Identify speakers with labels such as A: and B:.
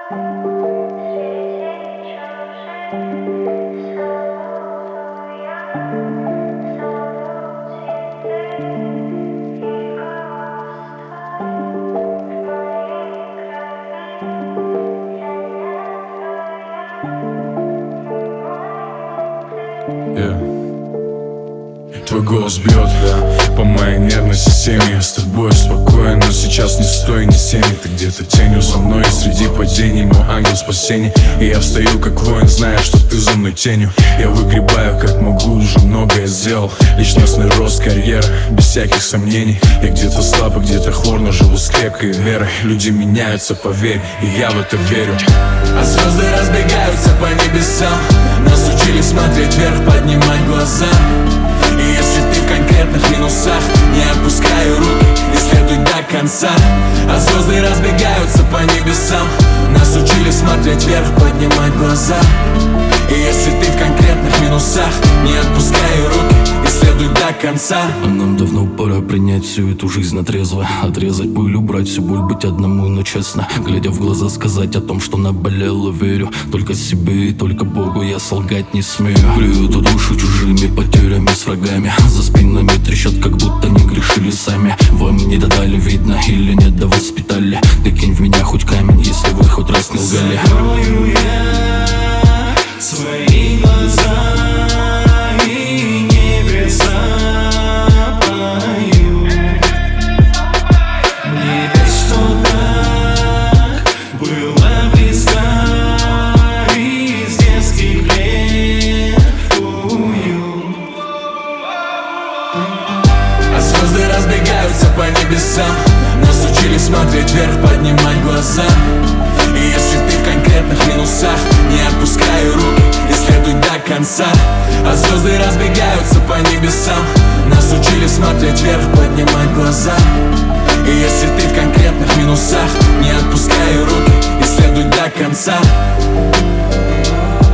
A: Твой голос бьет по моей нервной системе. Я с тобой спокоен, но сейчас не стой, не семи. Ты где-то тенью за мной, и среди падений мой ангел спасения. И я встаю как воин, зная, что ты за мной тенью. Я выгребаю как могу, уже многое сделал. Личностный рост, карьера, без всяких сомнений. Я где-то слаб, а где-то хвор, но живу с крепкой верой. Люди меняются, поверь, и я в это верю.
B: А звезды разбегаются по небесам. Нас учили смотреть вверх, поднимать глаза. И если ты в конкретных минусах, не отпускай руки и следуй до конца. А звезды разбегаются по небесам. Нас учили смотреть вверх, поднимать глаза. И если ты в конкретных минусах, не отпускай руки и следуй до конца.
C: А нам давно пора принять всю эту жизнь отрезво. Отрезать пыль, убрать всю боль, быть одному, но честно. Глядя в глаза, сказать о том, что наболело. Верю только себе и только Богу, я солгать не смею. Грею эту душу чужими потерями с врагами. За спинами трещат, как будто не грешили сами. Вам не додали, видно, или нет, да воспитали. Ты кинь в меня хоть камень, если вы хоть раз не лгали.
D: Закрою я свои глаза, и небеса поют. Мне ведь что так было близко из детских лет уют.
B: А звезды разбегаются по небесам. Нас учили смотреть вверх, поднимать глаза. И если ты в конкретных минусах, не отпускай руки и следуй до конца. А звезды разбегаются по небесам. Нас учили смотреть вверх, поднимать глаза. И если ты в конкретных минусах, не отпускай руки и следуй до конца.